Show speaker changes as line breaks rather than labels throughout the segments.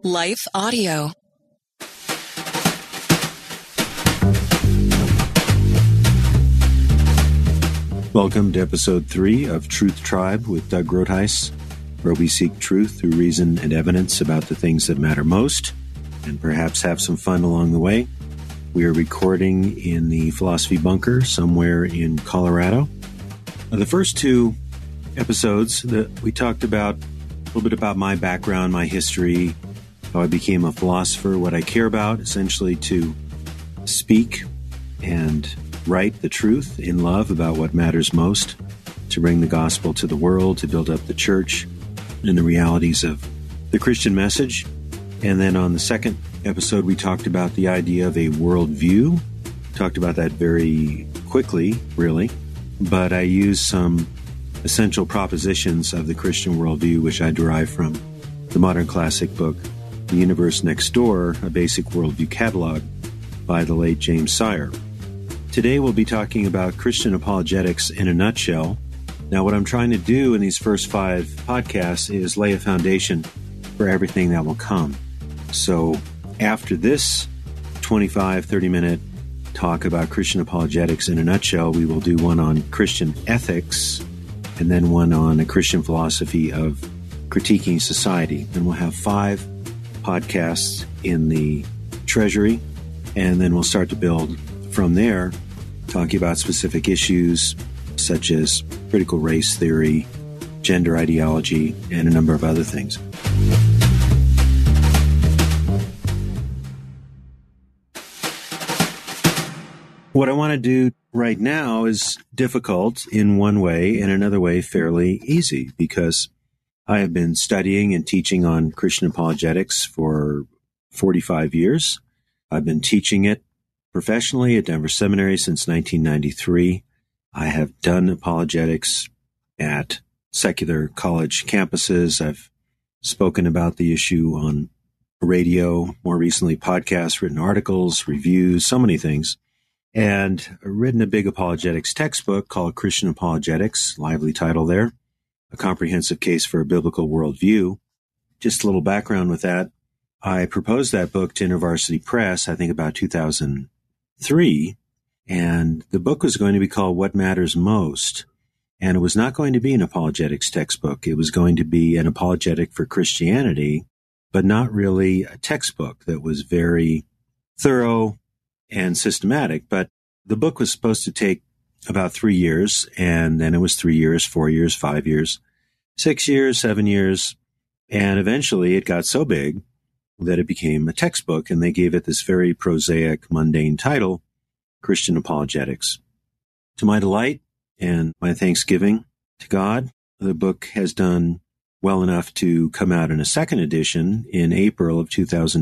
Life Audio.
Welcome to episode 3 of Truth Tribe with Doug Groothuis, where we seek truth through reason and evidence about the things that matter most, and perhaps have some fun along the way. We are recording in the Philosophy Bunker somewhere in Colorado. The first 2 episodes that we talked about a little bit about my background, my history, how I became a philosopher, what I care about, essentially to speak and write the truth in love about what matters most, to bring the gospel to the world, to build up the church and the realities of the Christian message. And then on the second episode, we talked about the idea of a worldview. Talked about that very quickly, really, but I used some essential propositions of the Christian worldview, which I derive from the modern classic book, The Universe Next Door, a basic worldview catalog by the late James Sire. Today we'll be talking about Christian apologetics in a nutshell. Now, what I'm trying to do in these first 5 podcasts is lay a foundation for everything that will come. So after this 25, 30-minute talk about Christian apologetics in a nutshell, we will do one on Christian ethics and then one on a Christian philosophy of critiquing society. And we'll have 5 podcasts in the treasury, and then we'll start to build from there, talking about specific issues such as critical race theory, gender ideology, and a number of other things. What I want to do right now is difficult in one way, and another way fairly easy, because I have been studying and teaching on Christian apologetics for 45 years. I've been teaching it professionally at Denver Seminary since 1993. I have done apologetics at secular college campuses. I've spoken about the issue on radio, more recently podcasts, written articles, reviews, so many things, and written a big apologetics textbook called Christian Apologetics, lively title there, A Comprehensive Case for a Biblical Worldview. Just a little background with that. I proposed that book to InterVarsity Press, I think about 2003, and the book was going to be called What Matters Most, and it was not going to be an apologetics textbook. It was going to be an apologetic for Christianity, but not really a textbook that was very thorough and systematic. But the book was supposed to take about 3 years, and then it was 3 years, 4 years, 5 years, 6 years, 7 years, and eventually it got so big that it became a textbook, and they gave it this very prosaic, mundane title, Christian Apologetics. To my delight and my thanksgiving to God, the book has done well enough to come out in a second edition in April of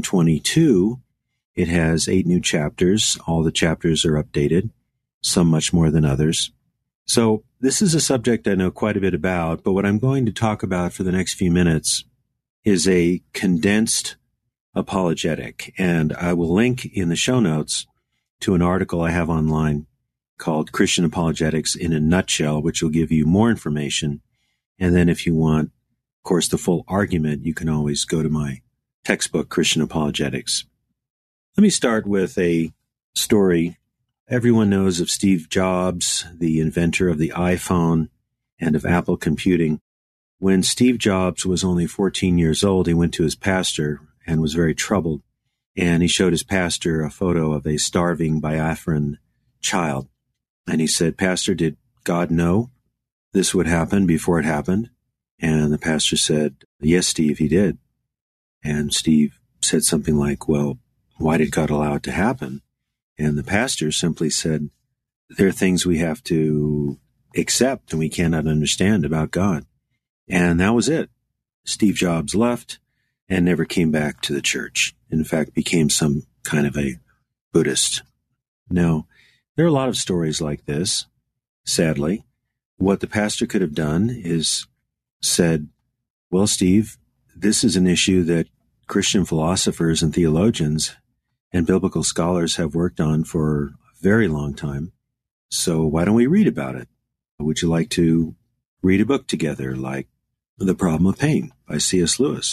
2022. It has 8 new chapters. All the chapters are updated, some much more than others. So this is a subject I know quite a bit about, but what I'm going to talk about for the next few minutes is a condensed apologetic, and I will link in the show notes to an article I have online called Christian Apologetics in a Nutshell, which will give you more information. And then if you want, of course, the full argument, you can always go to my textbook, Christian Apologetics. Let me start with a story. Everyone knows of Steve Jobs, the inventor of the iPhone and of Apple computing. When Steve Jobs was only 14 years old, he went to his pastor and was very troubled. And he showed his pastor a photo of a starving Biafran child. And he said, "Pastor, did God know this would happen before it happened?" And the pastor said, "Yes, Steve, he did." And Steve said something like, "Well, why did God allow it to happen?" And the pastor simply said, "There are things we have to accept and we cannot understand about God." And that was it. Steve Jobs left and never came back to the church. In fact, became some kind of a Buddhist. Now, there are a lot of stories like this, sadly. What the pastor could have done is said, "Well, Steve, this is an issue that Christian philosophers and theologians and biblical scholars have worked on for a very long time. So why don't we read about it? Would you like to read a book together like The Problem of Pain by C.S. Lewis?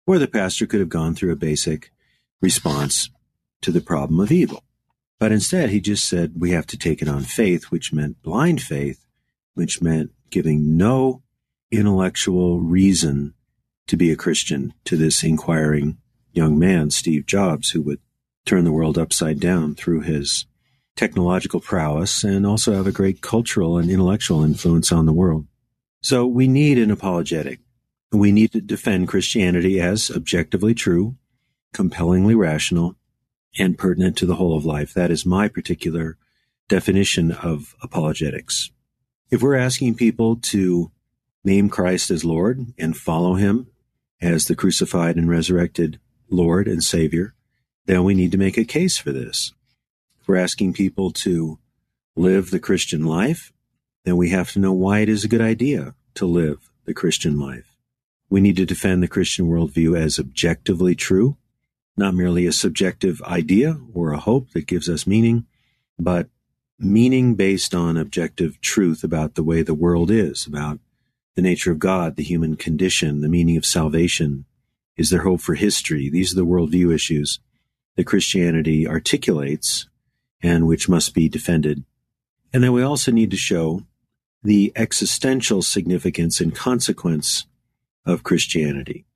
Or the pastor could have gone through a basic response to the problem of evil. But instead, he just said we have to take it on faith, which meant blind faith, which meant giving no intellectual reason to be a Christian to this inquiring young man, Steve Jobs, who would turn the world upside down through his technological prowess and also have a great cultural and intellectual influence on the world. So we need an apologetic. We need to defend Christianity as objectively true, compellingly rational, and pertinent to the whole of life. That is my particular definition of apologetics. If we're asking people to name Christ as Lord and follow him as the crucified and resurrected Lord and Savior, then we need to make a case for this. If we're asking people to live the Christian life, then we have to know why it is a good idea to live the Christian life. We need to defend the Christian worldview as objectively true, not merely a subjective idea or a hope that gives us meaning, but meaning based on objective truth about the way the world is, about the nature of God, the human condition, the meaning of salvation. Is there hope for history? These are the worldview issues that Christianity articulates and which must be defended. And then we also need to show the existential significance and consequence of Christianity.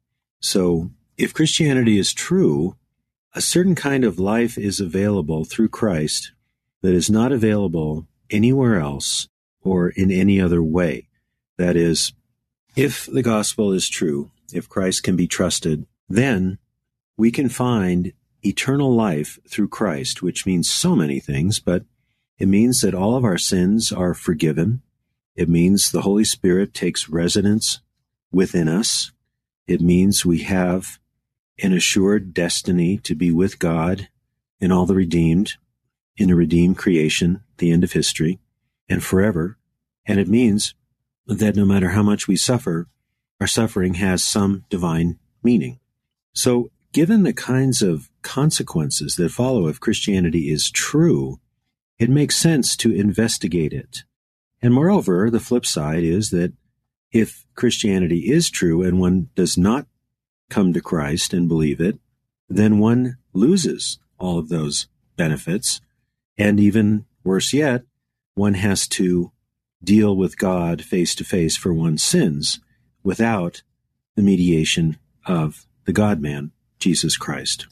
So if Christianity is true, a certain kind of life is available through Christ that is not available anywhere else or in any other way. That is, if the gospel is true, if Christ can be trusted, then we can find eternal life through Christ, which means so many things, but it means that all of our sins are forgiven. It means the Holy Spirit takes residence within us. It means we have an assured destiny to be with God and all the redeemed in a redeemed creation, the end of history, and forever. And it means that no matter how much we suffer, our suffering has some divine meaning. So, given the kinds of consequences that follow if Christianity is true, it makes sense to investigate it. And moreover, the flip side is that if Christianity is true and one does not come to Christ and believe it, then one loses all of those benefits. And even worse yet, one has to deal with God face to face for one's sins without the mediation of the God-man, Jesus Christ.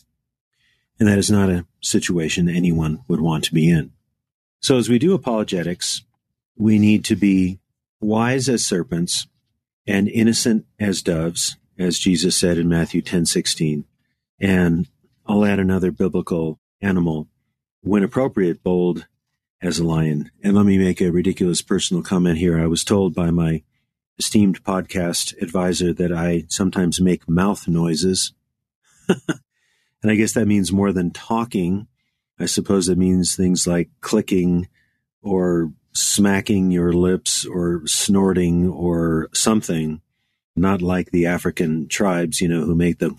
And that is not a situation anyone would want to be in. So as we do apologetics, we need to be wise as serpents and innocent as doves, as Jesus said in Matthew 10:16. And I'll add another biblical animal, when appropriate, bold as a lion. And let me make a ridiculous personal comment here. I was told by my esteemed podcast advisor that I sometimes make mouth noises. And I guess that means more than talking. I suppose it means things like clicking or smacking your lips or snorting or something, not like the African tribes, who make the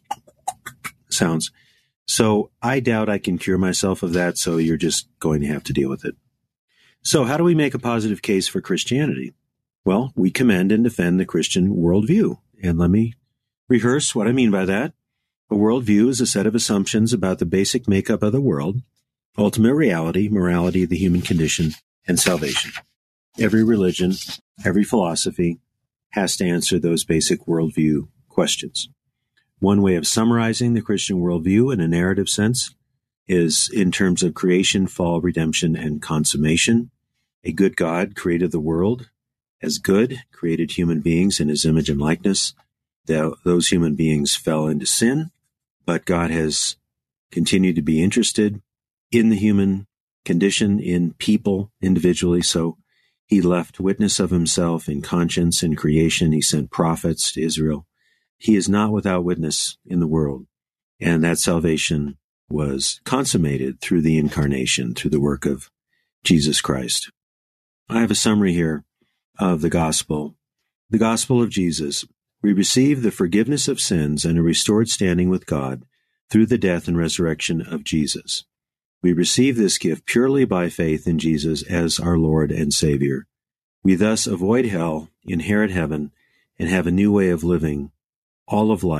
sounds. So I doubt I can cure myself of that, so you're just going to have to deal with it. So how do we make a positive case for Christianity? Well, we commend and defend the Christian worldview. And let me rehearse what I mean by that. A worldview is a set of assumptions about the basic makeup of the world, ultimate reality, morality, the human condition, and salvation. Every religion, every philosophy has to answer those basic worldview questions. One way of summarizing the Christian worldview in a narrative sense is in terms of creation, fall, redemption, and consummation. A good God created the world as good, created human beings in his image and likeness. Those human beings fell into sin, but God has continued to be interested in the human condition, in people individually. So he left witness of himself in conscience and creation. He sent prophets to Israel. He is not without witness in the world. And that salvation was consummated through the incarnation, through the work of Jesus Christ. I have a summary here of the gospel. The gospel of Jesus. We receive the forgiveness of sins and a restored standing with God through the death and resurrection of Jesus. We receive this gift purely by faith in Jesus as our Lord and Savior. We thus avoid hell, inherit heaven, and have a new way of living all of life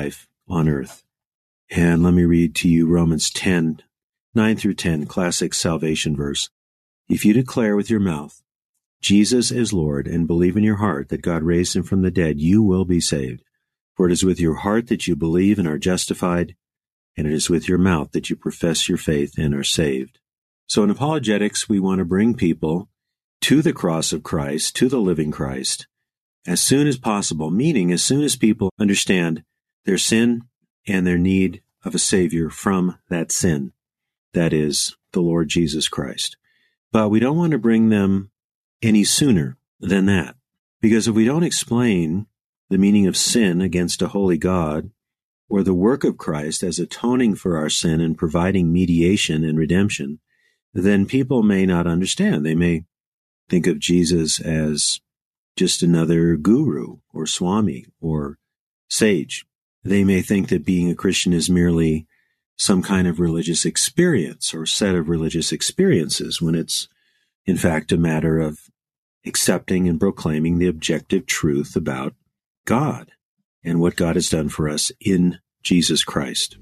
on earth. And let me read to you Romans 10, 9 through 10, classic salvation verse. If you declare with your mouth, Jesus is Lord, and believe in your heart that God raised him from the dead, you will be saved. For it is with your heart that you believe and are justified, and it is with your mouth that you profess your faith and are saved. So in apologetics, we want to bring people to the cross of Christ, to the living Christ, as soon as possible, meaning as soon as people understand their sin and their need of a Savior from that sin, that is, the Lord Jesus Christ. But we don't want to bring them any sooner than that, because if we don't explain the meaning of sin against a holy God, or the work of Christ as atoning for our sin and providing mediation and redemption, then people may not understand. They may think of Jesus as just another guru or swami or sage. They may think that being a Christian is merely some kind of religious experience or set of religious experiences, when it's, in fact, a matter of accepting and proclaiming the objective truth about God and what God has done for us in Jesus Christ.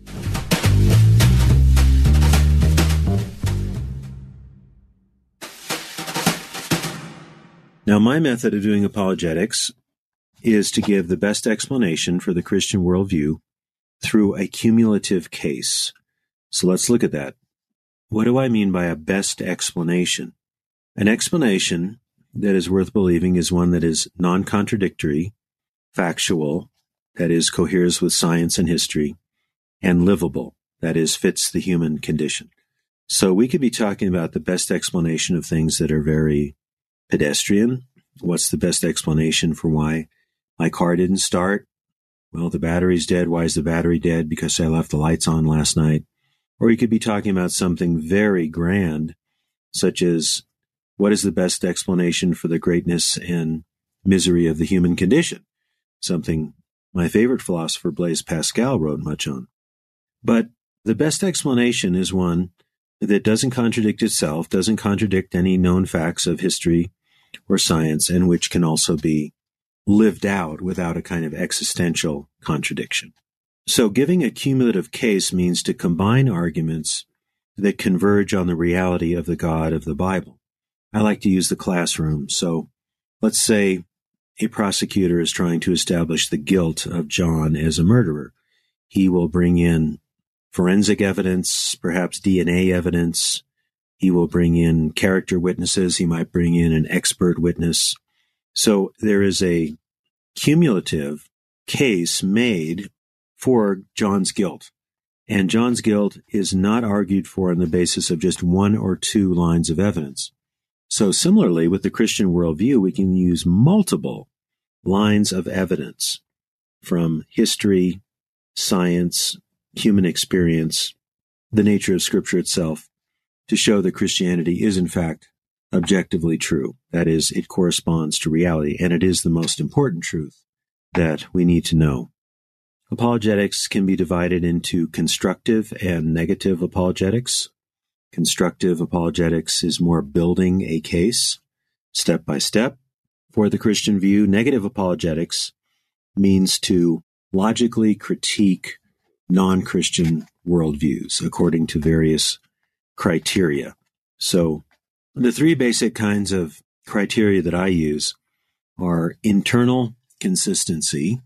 Now, my method of doing apologetics is to give the best explanation for the Christian worldview through a cumulative case. So let's look at that. What do I mean by a best explanation? An explanation that is worth believing is one that is non-contradictory, factual, that is, coheres with science and history, and livable, that is, fits the human condition. So we could be talking about the best explanation of things that are very pedestrian. What's the best explanation for why my car didn't start? Well, the battery's dead. Why is the battery dead? Because I left the lights on last night. Or you could be talking about something very grand, such as what is the best explanation for the greatness and misery of the human condition? Something my favorite philosopher, Blaise Pascal, wrote much on. But the best explanation is one that doesn't contradict itself, doesn't contradict any known facts of history or science, and which can also be lived out without a kind of existential contradiction. So giving a cumulative case means to combine arguments that converge on the reality of the God of the Bible. I like to use the classroom. So let's say a prosecutor is trying to establish the guilt of John as a murderer. He will bring in forensic evidence, perhaps DNA evidence. He will bring in character witnesses. He might bring in an expert witness. So there is a cumulative case made for John's guilt. And John's guilt is not argued for on the basis of just one or two lines of evidence. So similarly, with the Christian worldview, we can use multiple lines of evidence from history, science, human experience, the nature of Scripture itself, to show that Christianity is, in fact, objectively true. That is, it corresponds to reality, and it is the most important truth that we need to know. Apologetics can be divided into constructive and negative apologetics. Constructive apologetics is more building a case, step by step. For the Christian view, negative apologetics means to logically critique non-Christian worldviews according to various criteria. So the three basic kinds of criteria that I use are internal consistency.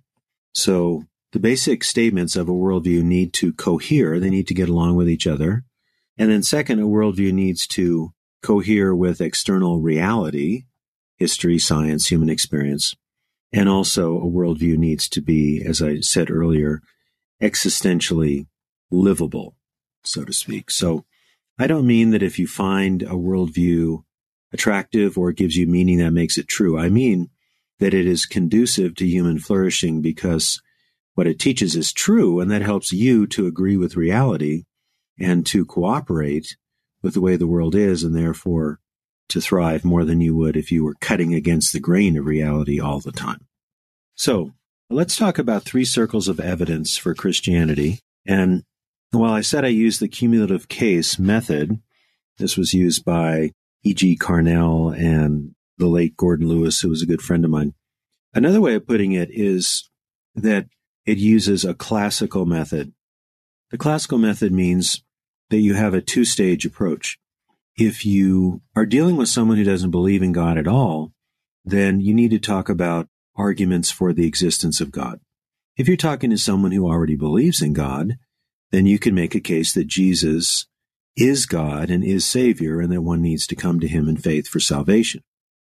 So the basic statements of a worldview need to cohere. They need to get along with each other. And then second, a worldview needs to cohere with external reality, history, science, human experience. And also a worldview needs to be, as I said earlier, existentially livable, so to speak. So I don't mean that if you find a worldview attractive or it gives you meaning that makes it true. I mean that it is conducive to human flourishing because what it teaches is true, and that helps you to agree with reality and to cooperate with the way the world is, and therefore to thrive more than you would if you were cutting against the grain of reality all the time. So let's talk about three circles of evidence for Christianity. And while I said I used the cumulative case method, this was used by E.G. Carnell and the late Gordon Lewis, who was a good friend of mine. Another way of putting it is that it uses a classical method. The classical method means that you have a two-stage approach. If you are dealing with someone who doesn't believe in God at all, then you need to talk about arguments for the existence of God. If you're talking to someone who already believes in God, then you can make a case that Jesus is God and is Savior, and that one needs to come to him in faith for salvation.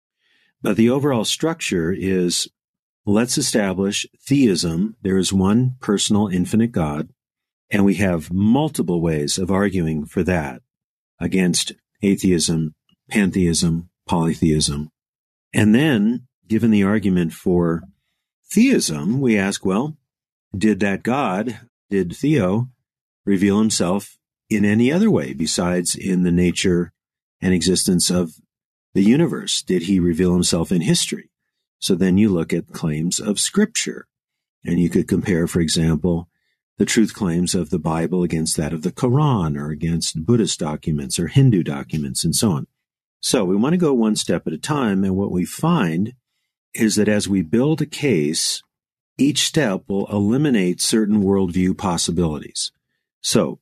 But the overall structure is, let's establish theism. There is one personal, infinite God, and we have multiple ways of arguing for that against atheism, pantheism, polytheism. And then, given the argument for theism, we ask, well, did that God, did Theo, reveal himself in any other way besides in the nature and existence of the universe? Did he reveal himself in history? So then you look at claims of Scripture, and you could compare, for example, the truth claims of the Bible against that of the Quran, or against Buddhist documents or Hindu documents, and so on. So we want to go one step at a time, and what we find is that as we build a case, each step will eliminate certain worldview possibilities. So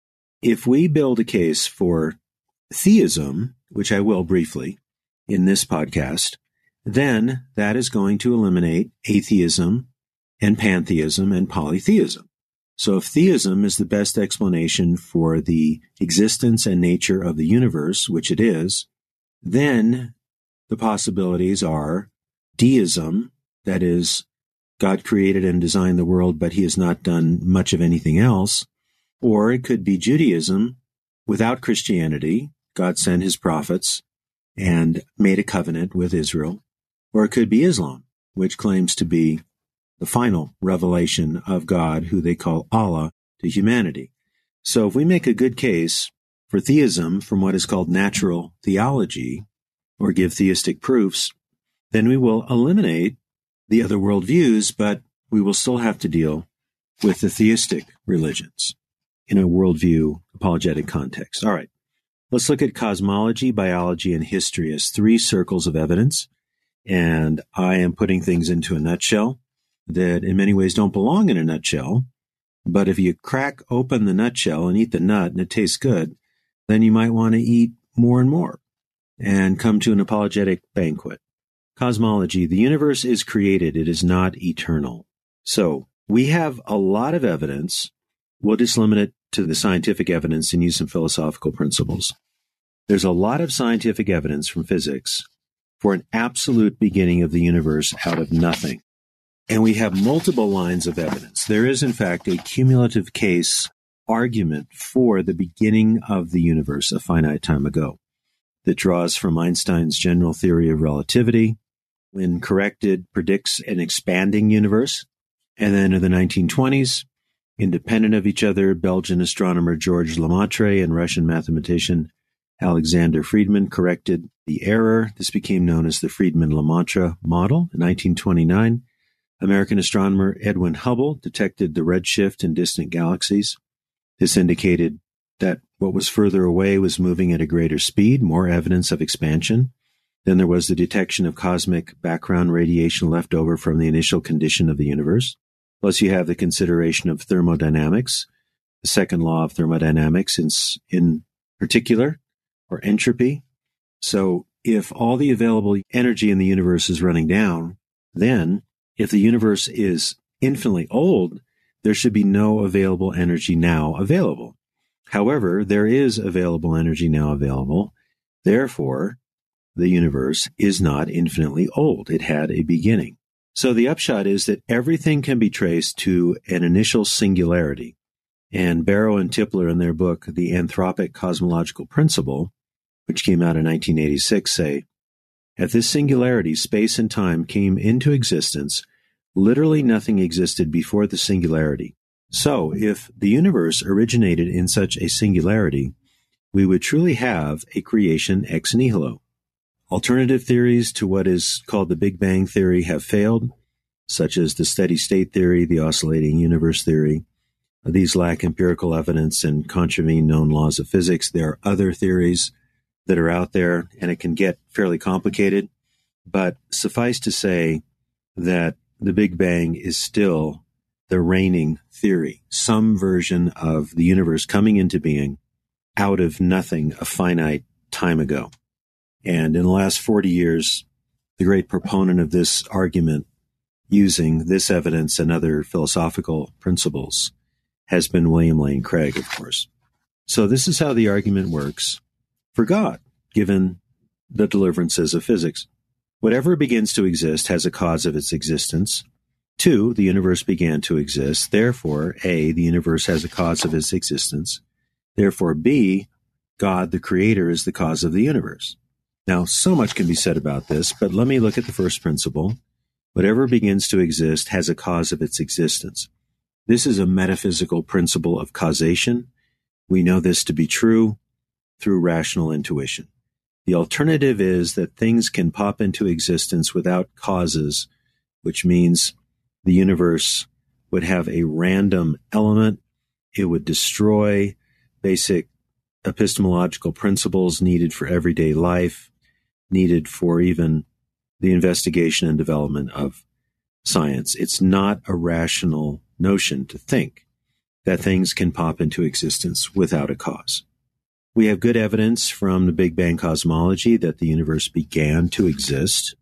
if we build a case for theism, which I will briefly in this podcast, then that is going to eliminate atheism and pantheism and polytheism. So if theism is the best explanation for the existence and nature of the universe, which it is, then the possibilities are deism, that is, God created and designed the world, but he has not done much of anything else. Or it could be Judaism without Christianity. God sent his prophets and made a covenant with Israel. Or it could be Islam, which claims to be the final revelation of God, who they call Allah, to humanity. So if we make a good case for theism from what is called natural theology, or give theistic proofs, then we will eliminate the other worldviews, but we will still have to deal with the theistic religions in a worldview apologetic context. All right, let's look at cosmology, biology, and history as three circles of evidence. And I am putting things into a nutshell that in many ways don't belong in a nutshell. But if you crack open the nutshell and eat the nut and it tastes good, then you might want to eat more and more and come to an apologetic banquet. Cosmology, the universe is created. It is not eternal. So we have a lot of evidence. We'll just limit it to the scientific evidence and use some philosophical principles. There's a lot of scientific evidence from physics for an absolute beginning of the universe out of nothing. And we have multiple lines of evidence. There is, in fact, a cumulative case argument for the beginning of the universe a finite time ago that draws from Einstein's general theory of relativity, when corrected, predicts an expanding universe. And then in the 1920s, independent of each other, Belgian astronomer Georges Lemaitre and Russian mathematician Alexander Friedmann corrected the error. This became known as the Friedmann-Lemaitre model. In 1929, American astronomer Edwin Hubble detected the redshift in distant galaxies. This indicated that what was further away was moving at a greater speed, more evidence of expansion. Then there was the detection of cosmic background radiation left over from the initial condition of the universe. Plus you have the consideration of thermodynamics, the second law of thermodynamics in particular, or entropy. So if all the available energy in the universe is running down, then if the universe is infinitely old, there should be no available energy now available. However, there is available energy now available. Therefore, the universe is not infinitely old. It had a beginning. So the upshot is that everything can be traced to an initial singularity. And Barrow and Tipler in their book, The Anthropic Cosmological Principle, which came out in 1986, say, at this singularity, space and time came into existence. Literally nothing existed before the singularity. So if the universe originated in such a singularity, we would truly have a creation ex nihilo. Alternative theories to what is called the Big Bang theory have failed, such as the steady state theory, the oscillating universe theory. These lack empirical evidence and contravene known laws of physics. There are other theories that are out there, and it can get fairly complicated. But suffice to say that the Big Bang is still the reigning theory, some version of the universe coming into being out of nothing a finite time ago. And in the last 40 years, the great proponent of this argument, using this evidence and other philosophical principles, has been William Lane Craig, of course. So this is how the argument works for God, given the deliverances of physics. Whatever begins to exist has a cause of its existence. 2, the universe began to exist. Therefore, A, the universe has a cause of its existence. Therefore, B, God, the creator, is the cause of the universe. Now, so much can be said about this, but let me look at the first principle. Whatever begins to exist has a cause of its existence. This is a metaphysical principle of causation. We know this to be true through rational intuition. The alternative is that things can pop into existence without causes, which means the universe would have a random element. It would destroy basic epistemological principles needed for everyday life, needed for even the investigation and development of science. It's not a rational notion to think that things can pop into existence without a cause. We have good evidence from the Big Bang cosmology that the universe began to exist.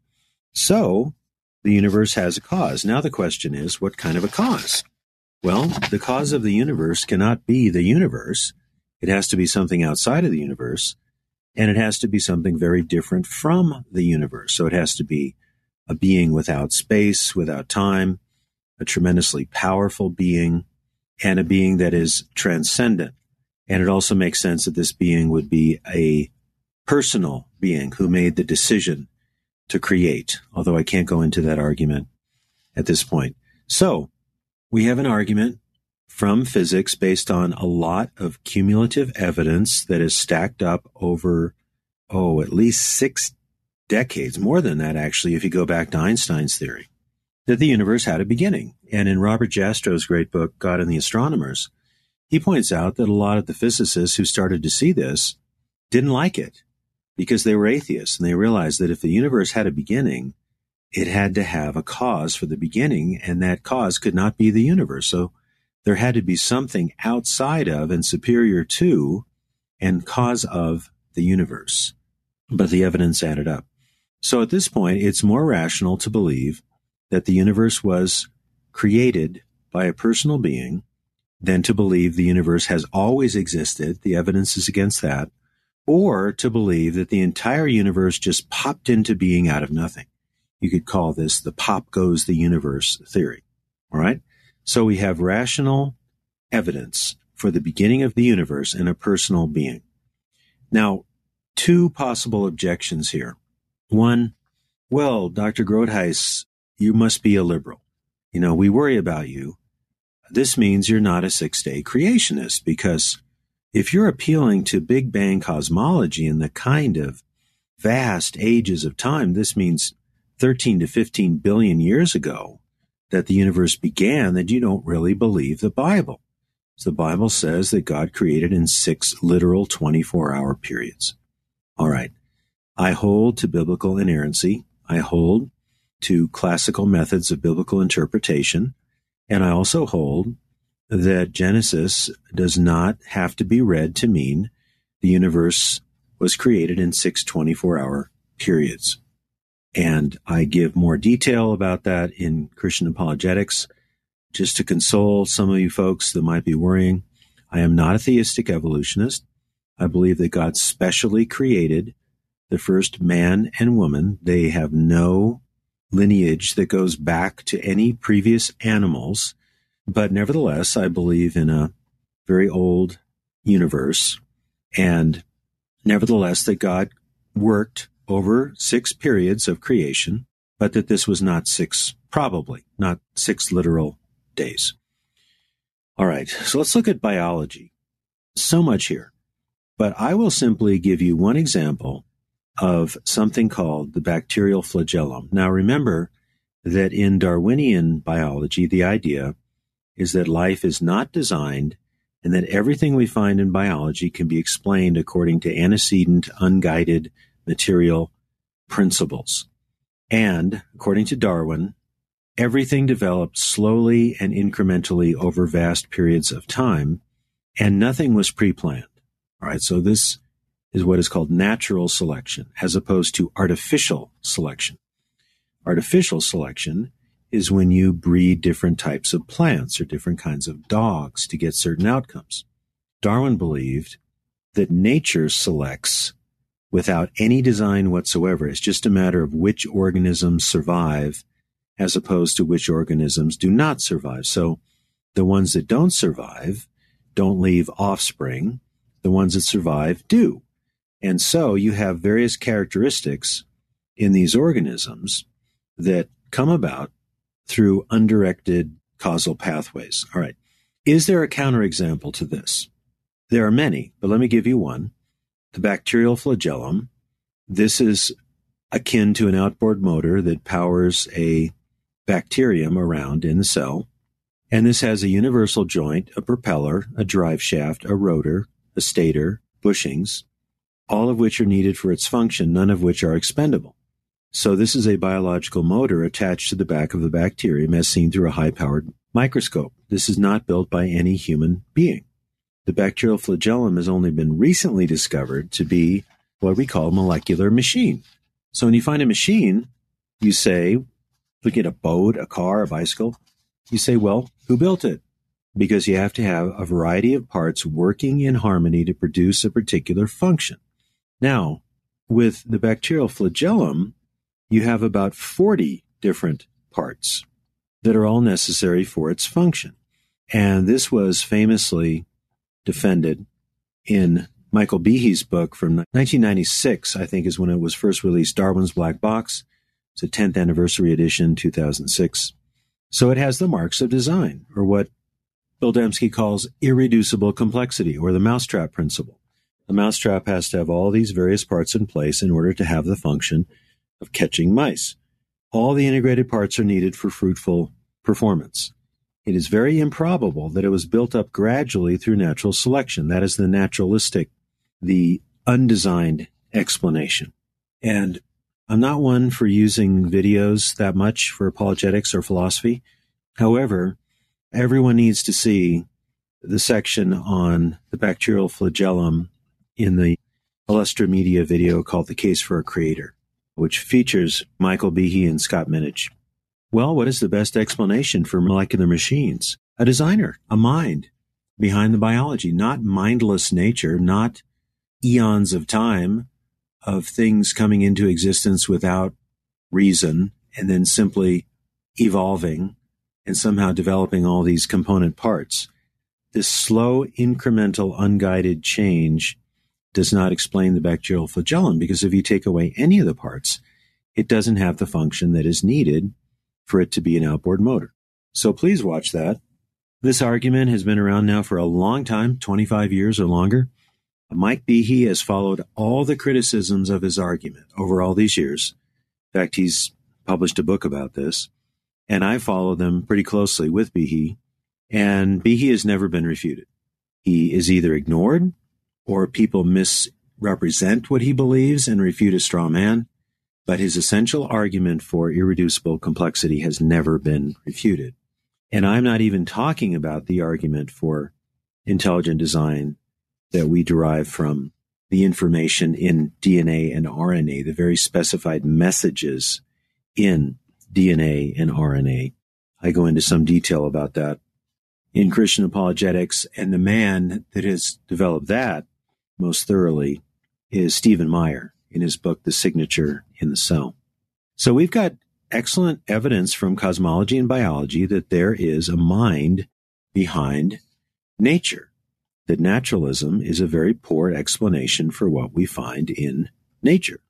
So the universe has a cause. Now the question is, what kind of a cause? Well, the cause of the universe cannot be the universe. It has to be something outside of the universe, and it has to be something very different from the universe. So it has to be a being without space, without time, a tremendously powerful being, and a being that is transcendent. And it also makes sense that this being would be a personal being who made the decision to create, although I can't go into that argument at this point. So we have an argument from physics based on a lot of cumulative evidence that is stacked up over, at least 6 decades, more than that actually, if you go back to Einstein's theory, that the universe had a beginning. And in Robert Jastrow's great book, God and the Astronomers, he points out that a lot of the physicists who started to see this didn't like it because they were atheists, and they realized that if the universe had a beginning, it had to have a cause for the beginning, and that cause could not be the universe. So there had to be something outside of and superior to and cause of the universe. But the evidence added up. So at this point, it's more rational to believe that the universe was created by a personal being than to believe the universe has always existed, the evidence is against that, or to believe that the entire universe just popped into being out of nothing. You could call this the pop goes the universe theory. All right? So we have rational evidence for the beginning of the universe in a personal being. Now, 2 possible objections here. One, well, Dr. Groothuis, you must be a liberal. We worry about you. This means you're not a 6-day creationist, because if you're appealing to Big Bang cosmology and the kind of vast ages of time, this means 13 to 15 billion years ago that the universe began, that you don't really believe the Bible. So the Bible says that God created in 6 literal 24-hour periods. All right. I hold to biblical inerrancy. I hold to classical methods of biblical interpretation. And I also hold that Genesis does not have to be read to mean the universe was created in 6 24-hour periods. And I give more detail about that in Christian Apologetics. Just to console some of you folks that might be worrying, I am not a theistic evolutionist. I believe that God specially created the first man and woman. They have no lineage that goes back to any previous animals. But nevertheless, I believe in a very old universe. And nevertheless, that God worked over 6 periods of creation, but that this was not 6 literal days. All right, so let's look at biology. So much here. But I will simply give you one example of something called the bacterial flagellum. Now remember that in Darwinian biology, the idea is that life is not designed and that everything we find in biology can be explained according to antecedent, unguided material principles. And according to Darwin, everything developed slowly and incrementally over vast periods of time, and nothing was pre-planned. All right, so this is what is called natural selection, as opposed to artificial selection. Artificial selection is when you breed different types of plants or different kinds of dogs to get certain outcomes. Darwin believed that nature selects without any design whatsoever. It's just a matter of which organisms survive as opposed to which organisms do not survive. So the ones that don't survive don't leave offspring. The ones that survive do. And so you have various characteristics in these organisms that come about through undirected causal pathways. All right. Is there a counterexample to this? There are many, but let me give you one. The bacterial flagellum. This is akin to an outboard motor that powers a bacterium around in the cell. And this has a universal joint, a propeller, a drive shaft, a rotor, a stator, bushings, all of which are needed for its function, none of which are expendable. So this is a biological motor attached to the back of the bacterium as seen through a high-powered microscope. This is not built by any human being. The bacterial flagellum has only been recently discovered to be what we call a molecular machine. So when you find a machine, you say, look at a boat, a car, a bicycle, you say, well, who built it? Because you have to have a variety of parts working in harmony to produce a particular function. Now, with the bacterial flagellum, you have about 40 different parts that are all necessary for its function. And this was famously defended in Michael Behe's book from 1996, I think is when it was first released, Darwin's Black Box. It's a 10th anniversary edition, 2006. So it has the marks of design, or what Bill Dembski calls irreducible complexity, or the mousetrap principle. The mousetrap has to have all these various parts in place in order to have the function of catching mice. All the integrated parts are needed for fruitful performance. It is very improbable that it was built up gradually through natural selection. That is the naturalistic, the undesigned explanation. And I'm not one for using videos that much for apologetics or philosophy. However, everyone needs to see the section on the bacterial flagellum in the Illustra Media video called The Case for a Creator, which features Michael Behe and Scott Minich. Well, what is the best explanation for molecular machines? A designer, a mind behind the biology, not mindless nature, not eons of time of things coming into existence without reason and then simply evolving and somehow developing all these component parts. This slow, incremental, unguided change does not explain the bacterial flagellum, because if you take away any of the parts, it doesn't have the function that is needed for it to be an outboard motor. So please watch that. This argument has been around now for a long time, 25 years or longer. Mike Behe has followed all the criticisms of his argument over all these years. In fact, he's published a book about this, and I follow them pretty closely with Behe, and Behe has never been refuted. He is either ignored or people misrepresent what he believes and refute a straw man, but his essential argument for irreducible complexity has never been refuted. And I'm not even talking about the argument for intelligent design that we derive from the information in DNA and RNA, the very specified messages in DNA and RNA. I go into some detail about that in Christian Apologetics, and the man that has developed that most thoroughly is Stephen Meyer in his book, The Signature in the Cell. So we've got excellent evidence from cosmology and biology that there is a mind behind nature, that naturalism is a very poor explanation for what we find in nature.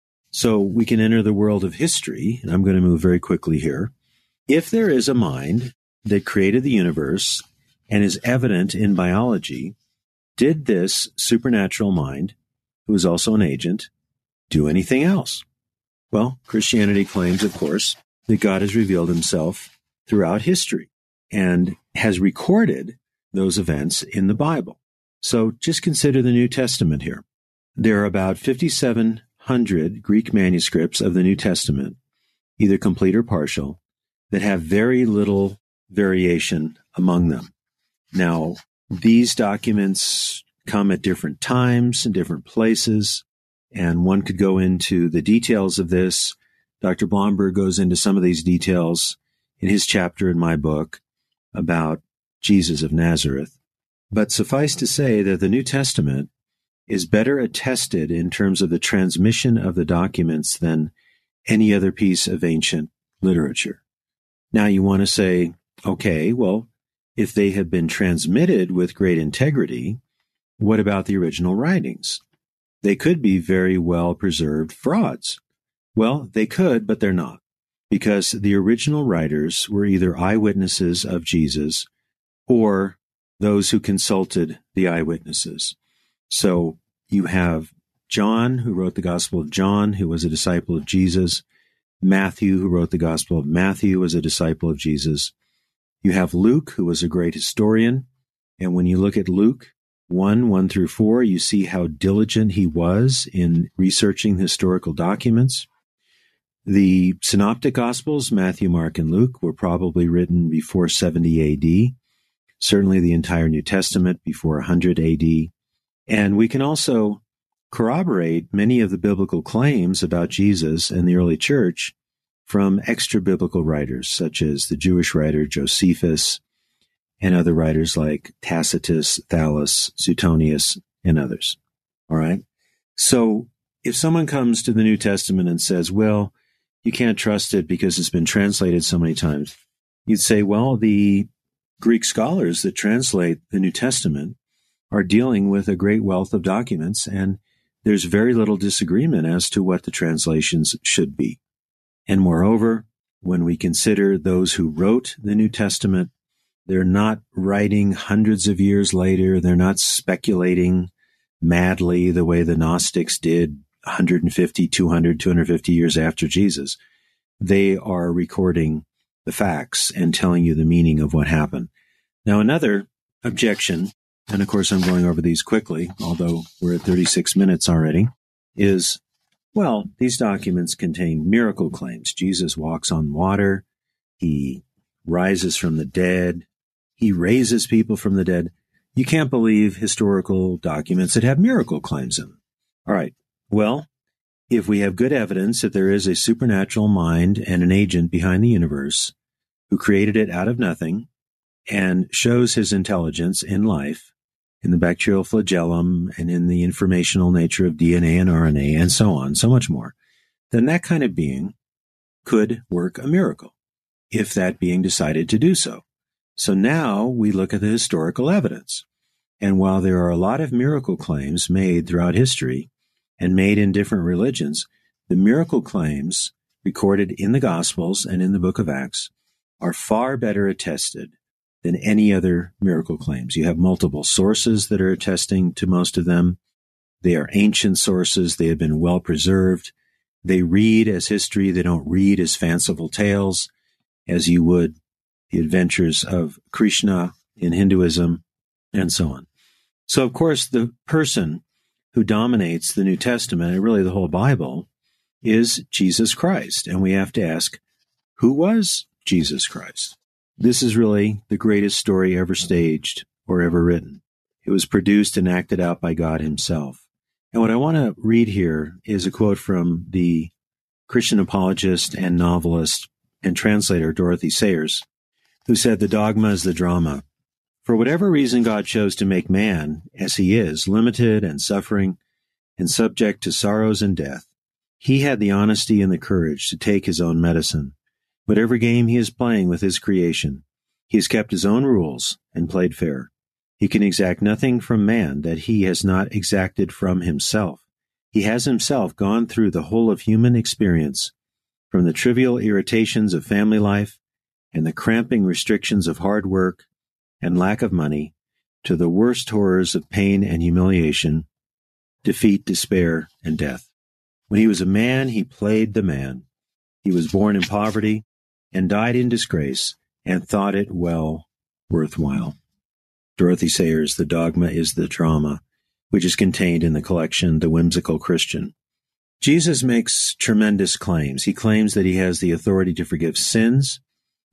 So we can enter the world of history, and I'm going to move very quickly here. If there is a mind that created the universe and is evident in biology, did this supernatural mind, who is also an agent, do anything else? Well, Christianity claims, of course, that God has revealed himself throughout history and has recorded those events in the Bible. So just consider the New Testament here. There are about 5,700 Greek manuscripts of the New Testament, either complete or partial, that have very little variation among them. Now, these documents come at different times and different places, and one could go into the details of this. Dr. Blomberg goes into some of these details in his chapter in my book about Jesus of Nazareth. But suffice to say that the New Testament is better attested in terms of the transmission of the documents than any other piece of ancient literature. Now you want to say, okay, well, if they have been transmitted with great integrity, what about the original writings? They could be very well preserved frauds. Well, they could, but they're not, because the original writers were either eyewitnesses of Jesus or those who consulted the eyewitnesses. So you have John, who wrote the Gospel of John, who was a disciple of Jesus. Matthew, who wrote the Gospel of Matthew, was a disciple of Jesus. You have Luke, who was a great historian. And when you look at Luke 1 through 4, you see how diligent he was in researching historical documents. The Synoptic Gospels, Matthew, Mark, and Luke, were probably written before 70 A.D., certainly the entire New Testament before 100 A.D., and we can also corroborate many of the biblical claims about Jesus and the early church from extra-biblical writers, such as the Jewish writer Josephus and other writers like Tacitus, Thallus, Suetonius, and others. All right? So if someone comes to the New Testament and says, well, you can't trust it because it's been translated so many times, you'd say, well, the Greek scholars that translate the New Testament are dealing with a great wealth of documents, and there's very little disagreement as to what the translations should be. And moreover, when we consider those who wrote the New Testament, they're not writing hundreds of years later. They're not speculating madly the way the Gnostics did 150, 200, 250 years after Jesus. They are recording the facts and telling you the meaning of what happened. Now, another objection, and of course I'm going over these quickly, although we're at 36 minutes already, is, well, these documents contain miracle claims. Jesus walks on water. He rises from the dead. He raises people from the dead. You can't believe historical documents that have miracle claims in them. All right. Well, if we have good evidence that there is a supernatural mind and an agent behind the universe who created it out of nothing and shows his intelligence in life, in the bacterial flagellum and in the informational nature of DNA and RNA and so on, so much more, then that kind of being could work a miracle if that being decided to do so. So now we look at the historical evidence. And while there are a lot of miracle claims made throughout history and made in different religions, the miracle claims recorded in the Gospels and in the book of Acts are far better attested than any other miracle claims. You have multiple sources that are attesting to most of them. They are ancient sources. They have been well preserved. They read as history. They don't read as fanciful tales, as you would the adventures of Krishna in Hinduism, and so on. So, of course, the person who dominates the New Testament, and really the whole Bible, is Jesus Christ. And we have to ask, who was Jesus Christ? This is really the greatest story ever staged or ever written. It was produced and acted out by God himself. And what I want to read here is a quote from the Christian apologist and novelist and translator Dorothy Sayers, who said, "The dogma is the drama. For whatever reason God chose to make man, as he is, limited and suffering and subject to sorrows and death, he had the honesty and the courage to take his own medicine. Whatever game he is playing with his creation, he has kept his own rules and played fair. He can exact nothing from man that he has not exacted from himself. He has himself gone through the whole of human experience, from the trivial irritations of family life and the cramping restrictions of hard work and lack of money, to the worst horrors of pain and humiliation, defeat, despair, and death. When he was a man, he played the man. He was born in poverty and died in disgrace and thought it well worthwhile." Dorothy Sayers, "The Dogma is the Drama," which is contained in the collection The Whimsical Christian. Jesus makes tremendous claims. He claims that he has the authority to forgive sins,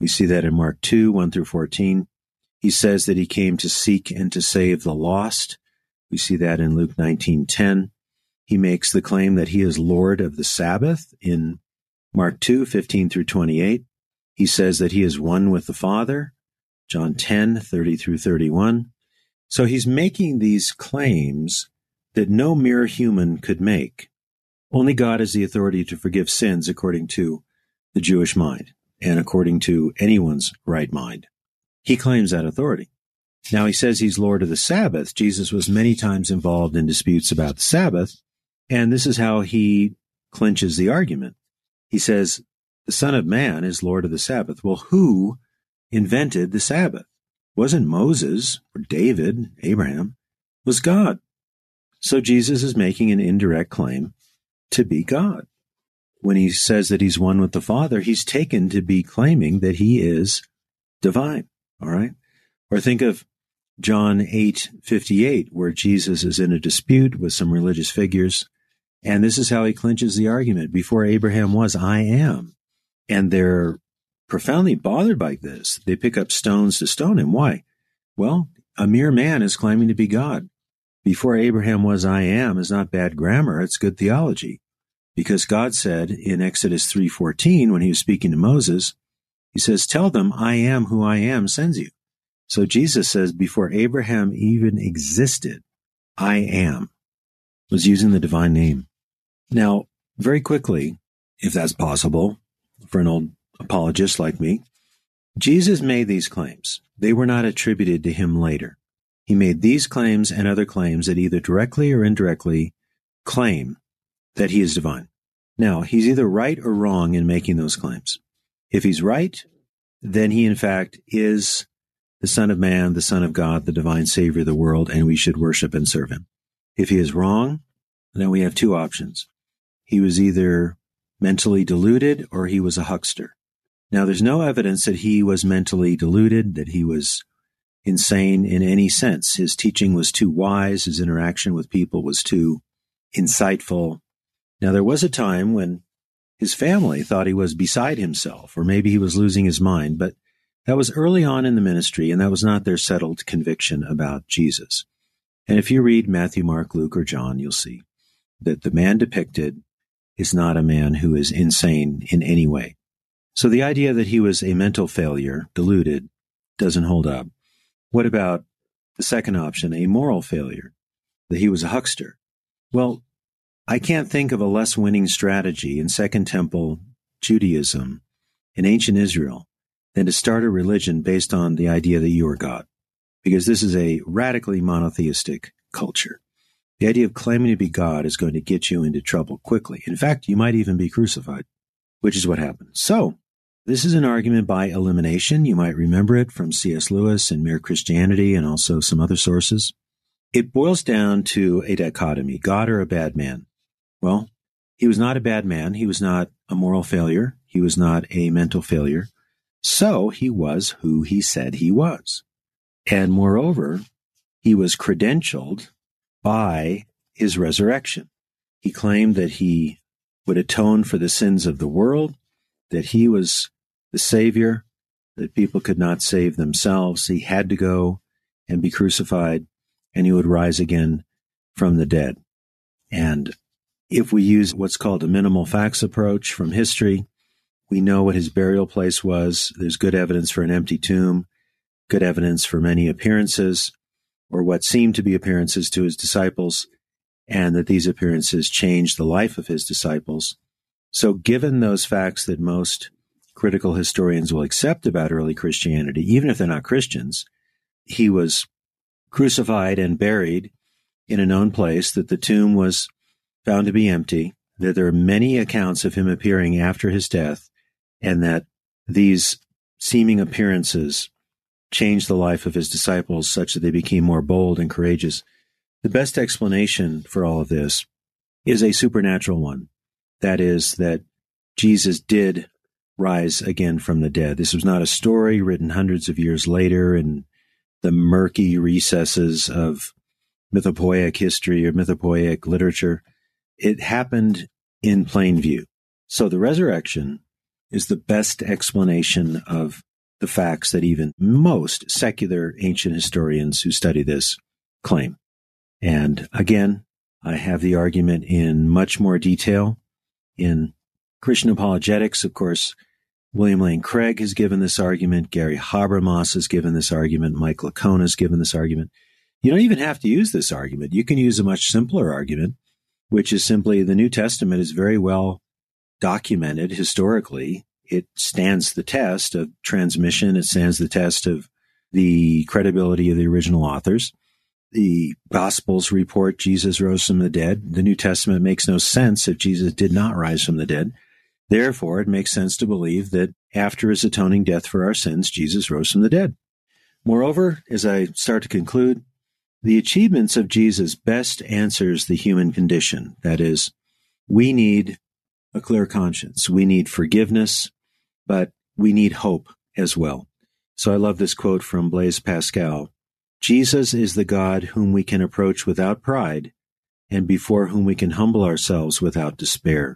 We see that in Mark 2, 1 through 14. He says that he came to seek and to save the lost. We see that in Luke 19:10. He makes the claim that he is Lord of the Sabbath in Mark 2, 15 through 28. He says that he is one with the Father, John 10, 30 through 31. So he's making these claims that no mere human could make. Only God has the authority to forgive sins according to the Jewish mind and according to anyone's right mind. He claims that authority. Now he says he's Lord of the Sabbath. Jesus was many times involved in disputes about the Sabbath, and this is how he clinches the argument. He says, the Son of Man is Lord of the Sabbath. Well, who invented the Sabbath? It wasn't Moses or David, Abraham. It was God. So Jesus is making an indirect claim to be God. When he says that he's one with the Father, he's taken to be claiming that he is divine. All right? Or think of John 8:58, where Jesus is in a dispute with some religious figures, and this is how he clinches the argument. Before Abraham was, I am. And they're profoundly bothered by this. They pick up stones to stone him. Why? Well, a mere man is claiming to be God. Before Abraham was, I am is not bad grammar. It's good theology. Because God said in Exodus 3:14, when he was speaking to Moses, he says, tell them, I am who I am sends you. So Jesus says, before Abraham even existed, I am, was using the divine name. Now, very quickly, if that's possible, for an old apologist like me, Jesus made these claims. They were not attributed to him later. He made these claims and other claims that either directly or indirectly claim that he is divine. Now, he's either right or wrong in making those claims. If he's right, then he in fact is the Son of Man, the Son of God, the divine Savior of the world, and we should worship and serve him. If he is wrong, then we have two options. He was either mentally deluded or he was a huckster. Now, there's no evidence that he was mentally deluded, that he was insane in any sense. His teaching was too wise. His interaction with people was too insightful. Now, there was a time when his family thought he was beside himself, or maybe he was losing his mind, but that was early on in the ministry, and that was not their settled conviction about Jesus. And if you read Matthew, Mark, Luke, or John, you'll see that the man depicted is not a man who is insane in any way. So the idea that he was a mental failure, deluded, doesn't hold up. What about the second option, a moral failure, that he was a huckster? Well, I can't think of a less winning strategy in Second Temple Judaism, in ancient Israel, than to start a religion based on the idea that you are God, because this is a radically monotheistic culture. The idea of claiming to be God is going to get you into trouble quickly. In fact, you might even be crucified, which is what happened. So, this is an argument by elimination. You might remember it from C.S. Lewis and Mere Christianity and also some other sources. It boils down to a dichotomy, God or a bad man. Well, he was not a bad man. He was not a moral failure. He was not a mental failure. So he was who he said he was. And moreover, he was credentialed by his resurrection. He claimed that he would atone for the sins of the world, that he was the Savior, that people could not save themselves. He had to go and be crucified, and he would rise again from the dead. And if we use what's called a minimal facts approach from history, we know what his burial place was. There's good evidence for an empty tomb, good evidence for many appearances, or what seemed to be appearances to his disciples, and that these appearances changed the life of his disciples. So given those facts that most critical historians will accept about early Christianity, even if they're not Christians, he was crucified and buried in a known place, that the tomb was found to be empty, that there are many accounts of him appearing after his death, and that these seeming appearances changed the life of his disciples such that they became more bold and courageous. The best explanation for all of this is a supernatural one. That is, that Jesus did rise again from the dead. This was not a story written hundreds of years later in the murky recesses of mythopoeic history or mythopoeic literature. It happened in plain view. So the resurrection is the best explanation of the facts that even most secular ancient historians who study this claim. And again, I have the argument in much more detail in Christian Apologetics. Of course, William Lane Craig has given this argument. Gary Habermas has given this argument. Mike Licona has given this argument. You don't even have to use this argument. You can use a much simpler argument, which is simply the New Testament is very well documented historically. It stands the test of transmission. It stands the test of the credibility of the original authors. The Gospels report Jesus rose from the dead. The New Testament makes no sense if Jesus did not rise from the dead. Therefore, it makes sense to believe that after his atoning death for our sins, Jesus rose from the dead. Moreover, as I start to conclude, the achievements of Jesus best answers the human condition. That is, we need a clear conscience. We need forgiveness, but we need hope as well. So I love this quote from Blaise Pascal. Jesus is the God whom we can approach without pride and before whom we can humble ourselves without despair.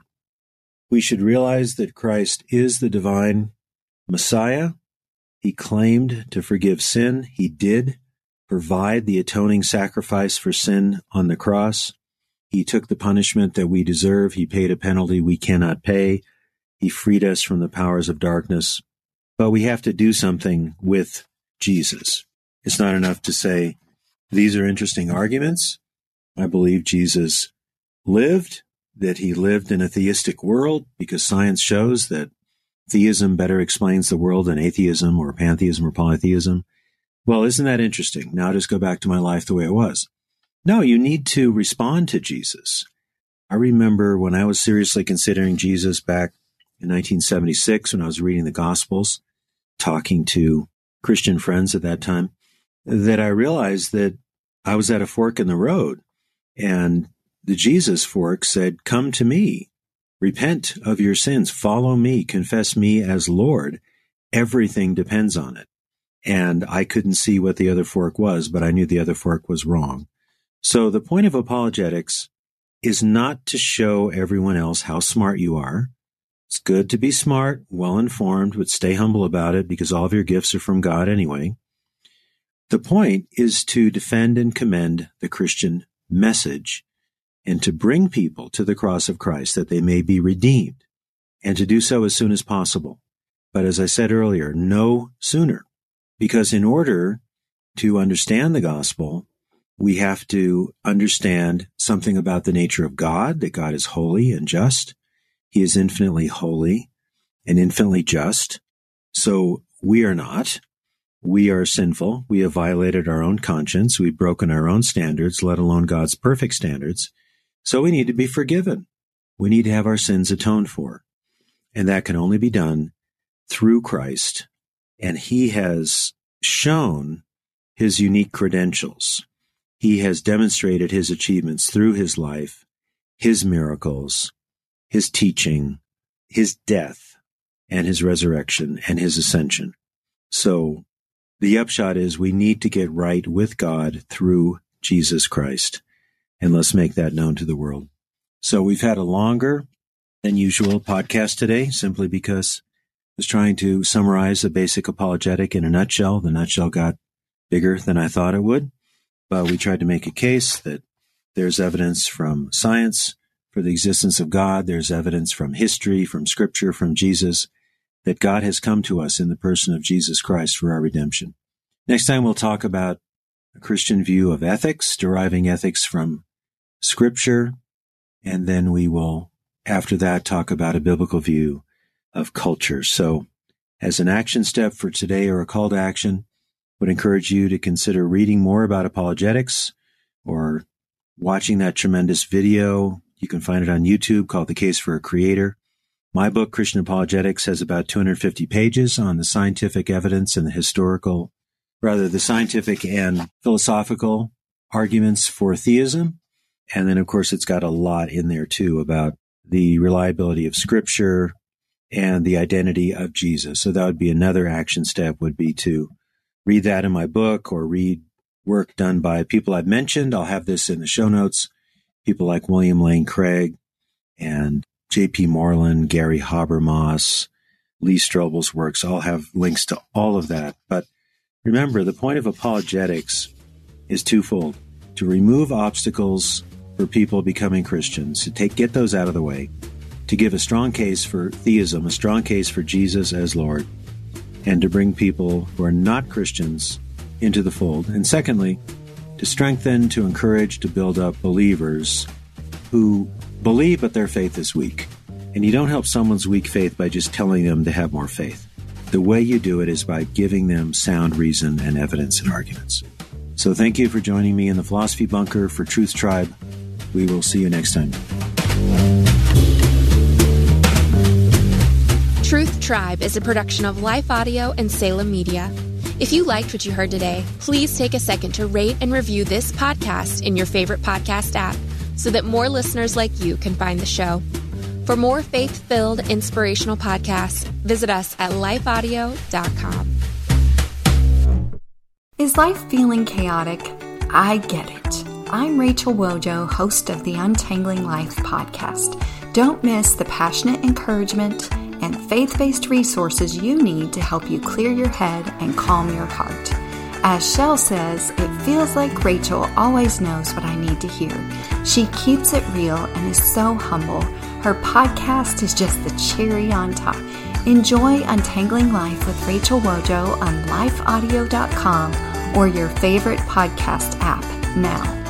We should realize that Christ is the divine Messiah. He claimed to forgive sin. He did provide the atoning sacrifice for sin on the cross. He took the punishment that we deserve. He paid a penalty we cannot pay. He freed us from the powers of darkness. But we have to do something with Jesus. It's not enough to say, these are interesting arguments. I believe Jesus lived, that he lived in a theistic world, because science shows that theism better explains the world than atheism or pantheism or polytheism. Well, isn't that interesting? Now just go back to my life the way it was. No, you need to respond to Jesus. I remember when I was seriously considering Jesus back in 1976, when I was reading the Gospels, talking to Christian friends at that time, that I realized that I was at a fork in the road, and the Jesus fork said, come to me, repent of your sins, follow me, confess me as Lord. Everything depends on it. And I couldn't see what the other fork was, but I knew the other fork was wrong. So the point of apologetics is not to show everyone else how smart you are. It's good to be smart, well-informed, but stay humble about it because all of your gifts are from God anyway. The point is to defend and commend the Christian message and to bring people to the cross of Christ that they may be redeemed, and to do so as soon as possible. But as I said earlier, no sooner, because in order to understand the gospel, we have to understand something about the nature of God, that God is holy and just. He is infinitely holy and infinitely just. So we are not. We are sinful. We have violated our own conscience. We've broken our own standards, let alone God's perfect standards. So we need to be forgiven. We need to have our sins atoned for. And that can only be done through Christ. And he has shown his unique credentials. He has demonstrated his achievements through his life, his miracles, his teaching, his death, and his resurrection, and his ascension. So the upshot is we need to get right with God through Jesus Christ. And let's make that known to the world. So we've had a longer than usual podcast today, simply because I was trying to summarize a basic apologetic in a nutshell. The nutshell got bigger than I thought it would, but we tried to make a case that there's evidence from science for the existence of God. There's evidence from history, from Scripture, from Jesus, that God has come to us in the person of Jesus Christ for our redemption. Next time we'll talk about a Christian view of ethics, deriving ethics from Scripture, and then we will, after that, talk about a biblical view of culture. So, as an action step for today, or a call to action, would encourage you to consider reading more about apologetics or watching that tremendous video. You can find it on YouTube called The Case for a Creator. My book, Christian Apologetics, has about 250 pages on the scientific evidence and the scientific and philosophical arguments for theism. And then, of course, it's got a lot in there, too, about the reliability of Scripture and the identity of Jesus. So that would be another action step, would be to read that in my book or read work done by people I've mentioned. I'll have this in the show notes. People like William Lane Craig and J.P. Moreland, Gary Habermas, Lee Strobel's works all have links to all of that. But remember, the point of apologetics is twofold: to remove obstacles for people becoming Christians, to get those out of the way, to give a strong case for theism, a strong case for Jesus as Lord, and to bring people who are not Christians into the fold. And secondly, to strengthen, to encourage, to build up believers who believe but their faith is weak. And you don't help someone's weak faith by just telling them to have more faith. The way you do it is by giving them sound reason and evidence and arguments. So thank you for joining me in the Philosophy Bunker for Truth Tribe. We will see you next time.
Truth Tribe is a production of Life Audio and Salem Media. If you liked what you heard today, please take a second to rate and review this podcast in your favorite podcast app so that more listeners like you can find the show. For more faith-filled, inspirational podcasts, visit us at lifeaudio.com.
Is life feeling chaotic? I get it. I'm Rachel Wojo, host of the Untangling Life podcast. Don't miss the passionate encouragement and faith-based resources you need to help you clear your head and calm your heart. As Shell says, it feels like Rachel always knows what I need to hear. She keeps it real and is so humble. Her podcast is just the cherry on top. Enjoy Untangling Life with Rachel Wojo on lifeaudio.com or your favorite podcast app now.